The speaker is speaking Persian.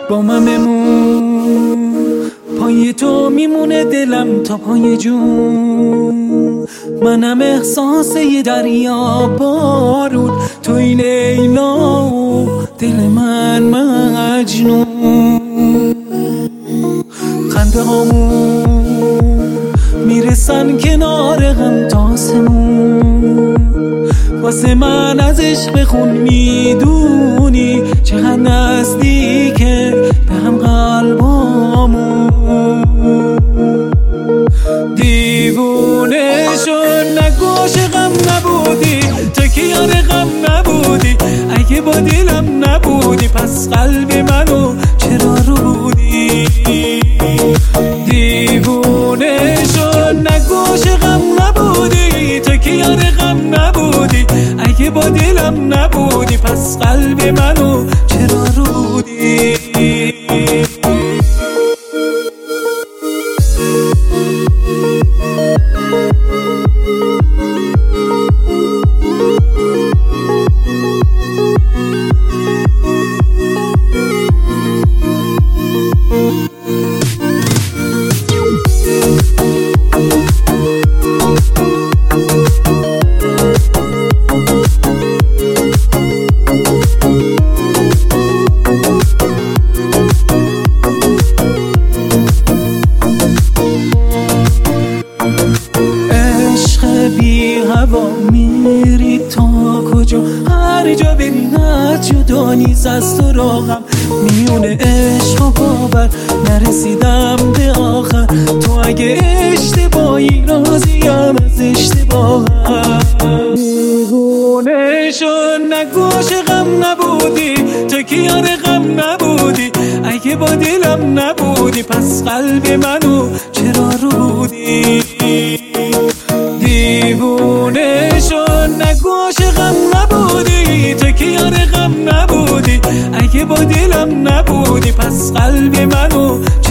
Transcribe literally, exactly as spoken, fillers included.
با من بمون، پای تو میمونه دلم تا پای جون. منم احساس یه دریا بارون، توی لیلا و دل من مجنون. خنده هامون میرسن کنار هم تا آسمون، واسه من از عشق خون میدونی چقدر نزدیکه به هم قلبامون. دیوونه شد نگوش غم نبودی، تو که یار غم نبودی. اگه با دلم نبودی پس قلب منو چرا رودی؟ دیوونه شد نگوش غم نبودی، تو که یار غم نبودی. اگه با دلم نبودی پس قلب منو چرا رودی؟ میری تا کجا؟ هر جا بری جدا نیست از تو راهم. میونه عشق و باور نرسیدم به آخر. تو اگه اشتباهی راضیم از اشتباهم. دیوونه شد نگوش غم نبودی، تو که یار غم نبودی. اگه با دلم نبودی پس قلب منو چرا رودی؟ دیوونه شد نگوش غم نبودی، تو که یار غم نبودی. اگه با دلم نبودی پس قلب منو